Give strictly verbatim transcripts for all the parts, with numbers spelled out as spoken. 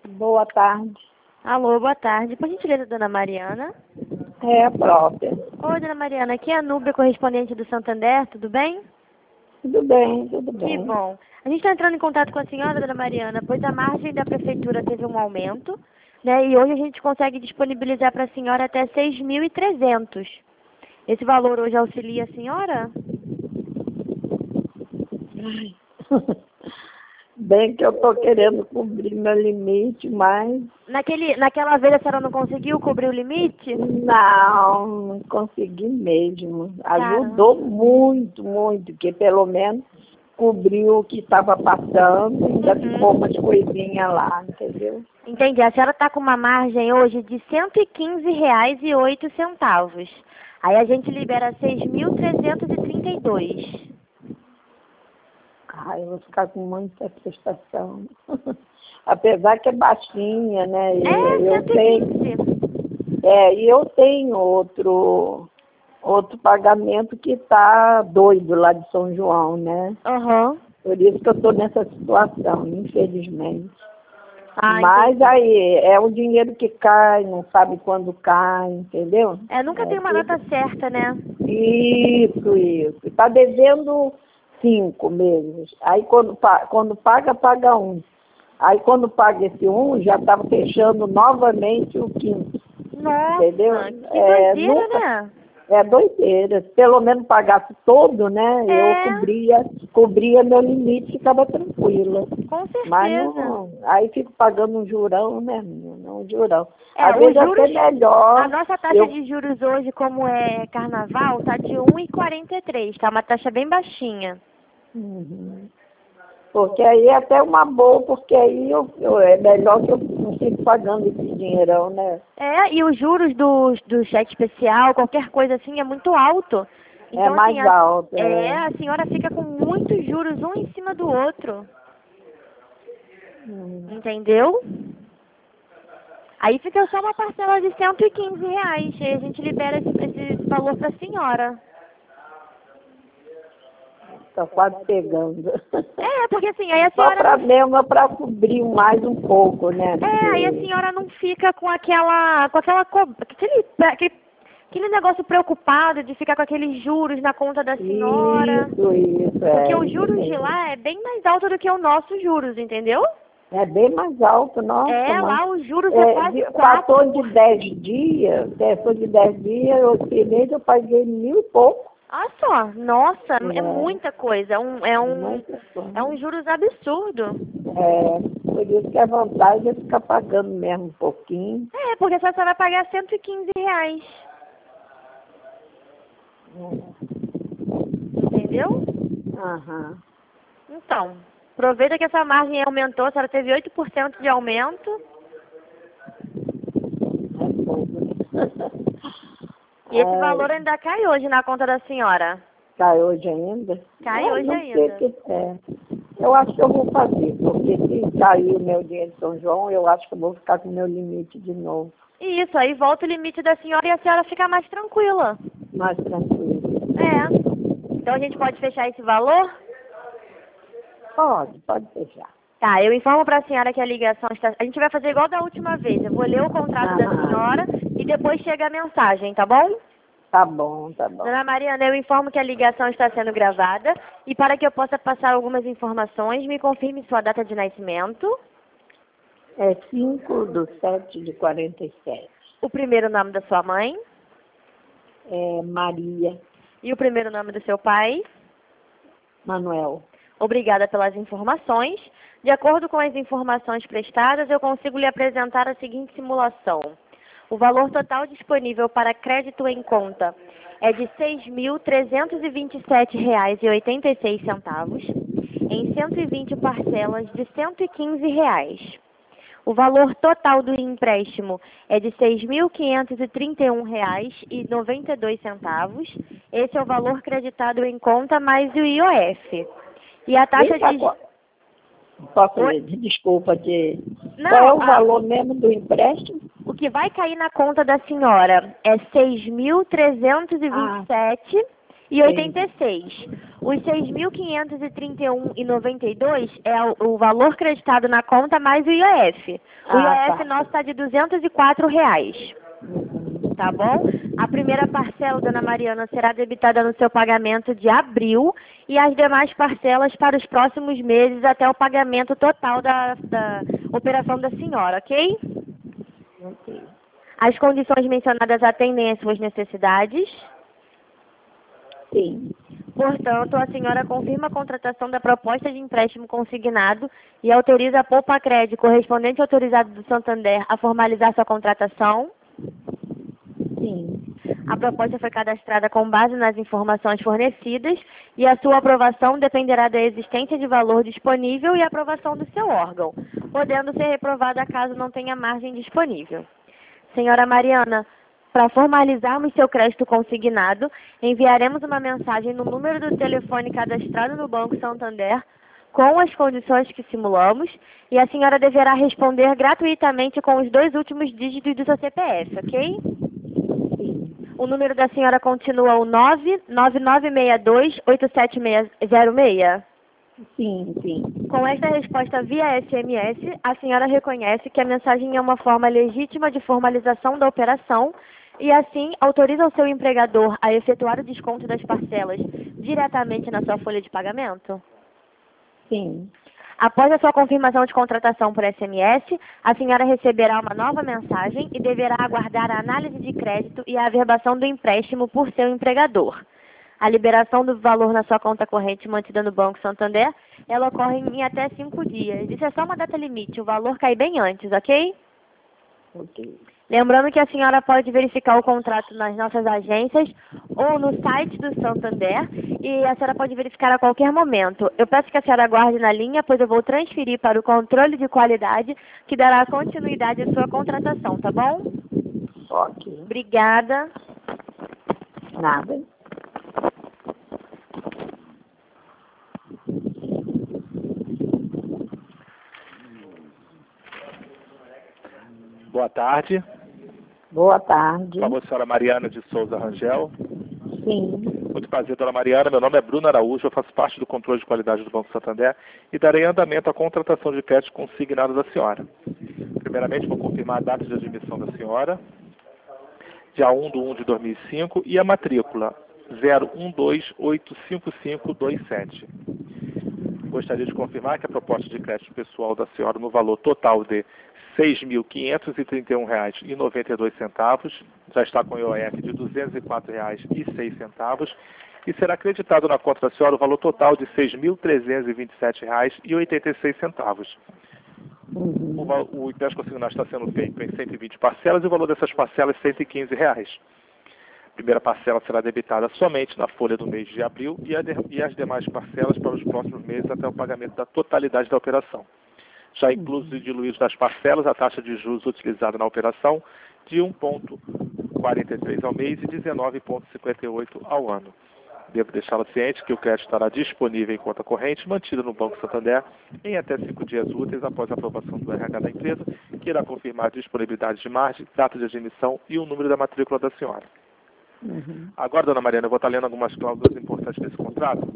Boa tarde. Alô, boa tarde. Por gentileza, dona Mariana? É a própria. Oi, dona Mariana. Aqui é a Núbia, correspondente do Santander. Tudo bem? Tudo bem, tudo bem. Que bom. A gente está entrando em contato com a senhora, dona Mariana, pois a margem da prefeitura teve um aumento, né? E hoje a gente consegue disponibilizar para a senhora até seis mil e trezentos. Esse valor hoje auxilia a senhora? Ai. Bem que eu estou querendo cobrir meu limite, mas... Naquele, naquela vez a senhora não conseguiu cobrir o limite? Não, não consegui mesmo. Ajudou Caramba. muito, muito, porque pelo menos cobriu o que estava passando, ainda Uhum. ficou umas coisinhas lá, entendeu? Entendi. A senhora está com uma margem hoje de cento e quinze reais e oito centavos. Aí a gente libera seis mil trezentos e trinta e dois. Ai, eu vou ficar com muita prestação. Apesar que é baixinha, né? E É, eu tenho, cento e quinze. é, e eu tenho outro, outro pagamento que está doido lá de São João, né? Aham. Por isso que eu estou nessa situação, infelizmente. Ah, Mas entendi. aí é o dinheiro que cai, não sabe quando cai, entendeu? É, nunca É tem uma tudo. data certa, né? Isso, isso. Está devendo cinco meses. Aí quando, pa- quando paga, paga um. Aí quando paga esse um, já estava fechando novamente o quinto. Entendeu? Nossa, que É, doideira, nunca, né? é doideira. Se pelo menos pagasse todo, né? Eu É, cobria, cobria meu limite e ficava tranquila. com Mas certeza. não, aí fico pagando um jurão, né, menina? Um jurão. É, Às os vezes até juros, a melhor. nossa taxa Eu, de juros hoje, como é carnaval, tá de um e quarenta e três, tá? Uma taxa bem baixinha. Uhum. Porque aí é até uma boa, porque aí eu, eu- é melhor que eu não fique pagando esse dinheirão, né? É, e os juros do, do cheque especial, qualquer coisa assim, é muito alto. É Então, assim, mais a, alto. é, É. a senhora fica com muitos juros um em cima do outro. Hum. Entendeu? Aí fica só uma parcela de cento e quinze reais. E a gente libera esse, esse valor pra senhora. Tá quase pegando. É, porque assim, aí a Só senhora para não. mesmo, para cobrir mais um pouco, né? É, aí a Porque senhora não fica com aquela. Com aquela. co- Aquele, aquele, aquele negócio preocupado de ficar com aqueles juros na conta da senhora. isso, isso, Porque é os isso juros de mesmo. lá é bem mais alto do que os nossos juros, entendeu? É bem mais alto, nossa, É, mas lá os juros é é, quase de- quatro passou de por dez dias, passou de dez dias, esse mês eu paguei mil e pouco. Olha só, nossa, é É, muita coisa. É um, é um, muita é coisa. um juros absurdo. É, por isso que a vantagem é ficar pagando mesmo um pouquinho. É, porque a senhora vai pagar cento e quinze reais. Entendeu? Aham. Então, aproveita que essa margem aumentou, a senhora teve oito por cento de aumento. É pouco. E esse Ai, valor ainda cai hoje na conta da senhora. cai hoje ainda? Cai É, hoje não sei o ainda. que é. Eu acho que eu vou fazer, porque se cair o meu dinheiro de São João, eu acho que eu vou ficar com o meu limite de novo, E isso, aí volta o limite da senhora e a senhora fica mais tranquila. mais tranquilo. É. Então a gente pode fechar esse valor? Pode, pode fechar. Tá, eu informo para a senhora que a ligação está... A gente vai fazer igual da última vez. Eu vou ler o contrato da Aham. senhora e depois chega a mensagem, tá bom? Tá bom, tá bom. Dona Mariana, eu informo que a ligação está sendo gravada e para que eu possa passar algumas informações, me confirme sua data de nascimento, É cinco do sete de quarenta e sete. o primeiro nome da sua mãe É Maria e o primeiro nome do seu pai. Manuel. Obrigada pelas informações. De acordo com as informações prestadas, eu consigo lhe apresentar a seguinte simulação. O valor total disponível para crédito em conta é de seis mil trezentos e vinte e sete reais e oitenta e seis centavos em cento e vinte parcelas de cento e quinze reais. O valor total do empréstimo é de seis mil quinhentos e trinta e um reais e noventa e dois centavos. Esse é o valor creditado em conta mais o I O F. E a taxa Vem cá, de... qual- posso Oi? ler? Desculpa, de... qual é Não, o ah, valor mesmo do empréstimo? o que vai cair na conta da senhora é seis mil trezentos e vinte e Ah, sete e oitenta entendi. e seis. Os seis mil quinhentos e trinta e um reais e noventa e dois centavos é o, o valor creditado na conta mais o I O F. O Ah, I O F tá. nosso está de duzentos e quatro reais. Uhum. Tá bom? A primeira parcela, dona Mariana, será debitada no seu pagamento de abril e as demais parcelas para os próximos meses até o pagamento total da, da operação da senhora, ok? Ok. As condições mencionadas atendem às suas necessidades. Sim. Portanto, a senhora confirma a contratação da proposta de empréstimo consignado e autoriza a Poupa-Crédito, correspondente autorizado do Santander, a formalizar sua contratação. Sim. A proposta foi cadastrada com base nas informações fornecidas e a sua aprovação dependerá da existência de valor disponível e aprovação do seu órgão, podendo ser reprovada caso não tenha margem disponível. Senhora Mariana, para formalizarmos seu crédito consignado, enviaremos uma mensagem no número do telefone cadastrado no Banco Santander com as condições que simulamos e a senhora deverá responder gratuitamente com os dois últimos dígitos do seu C P F, ok? Sim. O número da senhora continua o nove nove nove seis dois oito sete seis zero seis? Sim, sim. Com esta resposta via S M S, a senhora reconhece que a mensagem é uma forma legítima de formalização da operação e, assim, autoriza o seu empregador a efetuar o desconto das parcelas diretamente na sua folha de pagamento? Sim. Após a sua confirmação de contratação por S M S, a senhora receberá uma nova mensagem e deverá aguardar a análise de crédito e a averbação do empréstimo por seu empregador. A liberação do valor na sua conta corrente mantida no Banco Santander, ela ocorre em até cinco dias. Isso é só uma data limite, o valor cai bem antes, ok? Ok. Lembrando que a senhora pode verificar o contrato nas nossas agências ou no site do Santander e a senhora pode verificar a qualquer momento. Eu peço que a senhora aguarde na linha, pois eu vou transferir para o controle de qualidade que dará continuidade à sua contratação, tá bom? Ok. Obrigada. Nada. Boa tarde. Boa tarde. Por favor, senhora Mariana de Souza Rangel. Sim. Muito prazer, dona Mariana. Meu nome é Bruno Araújo, eu faço parte do controle de qualidade do Banco Santander e darei andamento à contratação de crédito consignado da senhora. Primeiramente, vou confirmar a data de admissão da senhora, dia um de um de dois mil e cinco, e a matrícula zero um dois oito cinco cinco dois sete. Gostaria de confirmar que a proposta de crédito pessoal da senhora no valor total de seis mil quinhentos e trinta e um reais e noventa e dois centavos, já está com I O F de duzentos e quatro reais e seis centavos e será acreditado na conta da senhora o valor total de seis mil trezentos e vinte e sete reais e oitenta e seis centavos. Uhum. O, o empréstimo consignado está sendo feito em cento e vinte parcelas e o valor dessas parcelas é cento e quinze reais. A primeira parcela será debitada somente na folha do mês de abril e, a de, e as demais parcelas para os próximos meses até o pagamento da totalidade da operação. Já incluso e diluídos das parcelas, a taxa de juros utilizada na operação de um vírgula quarenta e três ao mês e dezenove vírgula cinquenta e oito ao ano. Devo deixá-la ciente que o crédito estará disponível em conta corrente, mantida no Banco Santander, em até cinco dias úteis após a aprovação do R H da empresa, que irá confirmar a disponibilidade de margem, data de admissão e o número da matrícula da senhora. Uhum. Agora, dona Mariana, eu vou estar lendo algumas cláusulas importantes desse contrato.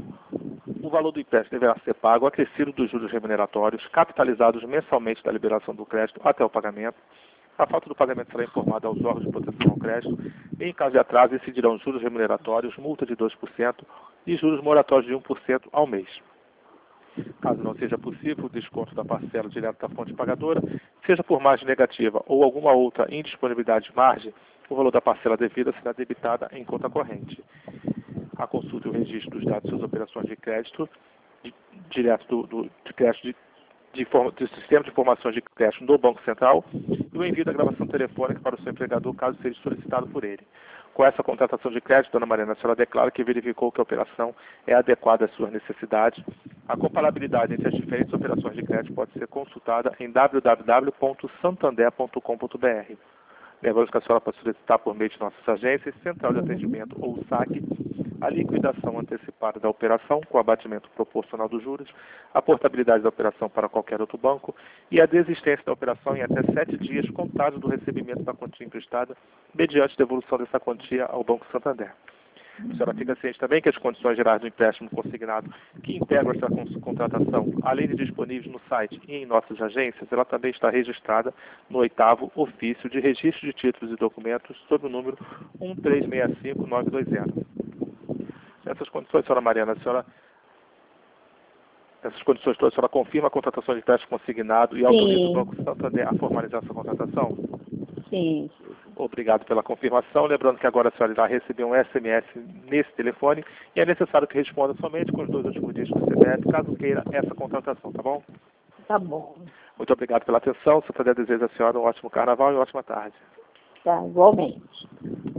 O valor do empréstimo deverá ser pago acrescido dos juros remuneratórios, capitalizados mensalmente da liberação do crédito até o pagamento. A falta do pagamento será informada aos órgãos de proteção ao crédito e, em caso de atraso, incidirão juros remuneratórios, multa de dois por cento e juros moratórios de um por cento ao mês. Caso não seja possível o desconto da parcela direto da fonte pagadora, seja por margem negativa ou alguma outra indisponibilidade de margem, o valor da parcela devida será debitada em conta corrente. A consulta e o registro dos dados de suas operações de crédito, de, direto do, do, de crédito de, de, forma, de sistema de informações de crédito do Banco Central e o envio da gravação telefônica para o seu empregador, caso seja solicitado por ele. Com essa contratação de crédito, dona Mariana, a senhora declara que verificou que a operação é adequada às suas necessidades. A comparabilidade entre as diferentes operações de crédito pode ser consultada em w w w ponto santander ponto com ponto b r. Lembramos que a senhora pode solicitar por meio de nossas agências, central de atendimento ou S A C, a liquidação antecipada da operação com abatimento proporcional dos juros, a portabilidade da operação para qualquer outro banco e a desistência da operação em até sete dias contados do recebimento da quantia emprestada, mediante devolução dessa quantia ao Banco Santander. A senhora fica ciente também que as condições gerais do empréstimo consignado que integram essa contratação, além de disponíveis no site e em nossas agências, ela também está registrada no oitavo ofício de registro de títulos e documentos sob o número um três seis cinco nove dois zero. Nessas condições, senhora Mariana, a senhora, essas condições todas, a senhora confirma a contratação de empréstimo consignado e autoriza o Banco Santander a formalizar essa contratação? Sim. Obrigado pela confirmação. Lembrando que agora a senhora irá receber um S M S nesse telefone e é necessário que responda somente com os dois últimos dígitos do C P F, caso queira essa contratação, tá bom? Tá bom. Muito obrigado pela atenção. O Santander deseja à senhora um ótimo carnaval e uma ótima tarde. Tá, igualmente.